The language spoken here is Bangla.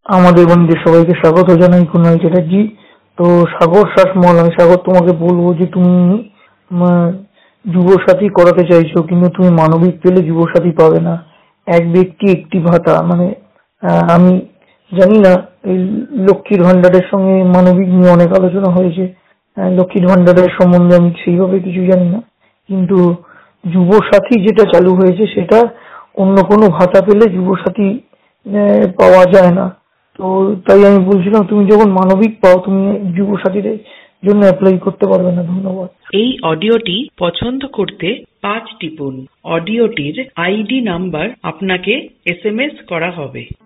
আমাদের বন্ধুদের সবাইকে স্বাগত জানাই কুণাল চ্যাটার্জি। তো সাগর শাসমল, আমি সাগর তোমাকে বলবো যে তুমি আহ, যুবসাথী করাতে চাইছো, কিন্তু তুমি মানবিক পেলে যুবসাথী পাবে না। এক ব্যক্তি একটি ভাতা, মানে আমি জানি না এই লক্ষ্মীর ভান্ডারের সঙ্গে মানবিক নিয়ে অনেক আলোচনা হয়েছে। লক্ষ্মীর ভান্ডারের সম্বন্ধে আমি সেইভাবে কিছু জানি না, কিন্তু যুবসাথী যেটা চালু হয়েছে সেটা অন্য কোনো ভাতা পেলে যুবসাথী পাওয়া যায় না। তো তাই আমি বলছিলাম, তুমি যখন মানবিক পাও তুমি যুবসাথীর জন্য অ্যাপ্লাই করতে পারবে না। ধন্যবাদ। এই অডিওটি পছন্দ করতে 5 টিপুন। অডিওটির আইডি নাম্বার আপনাকে SMS করা হবে।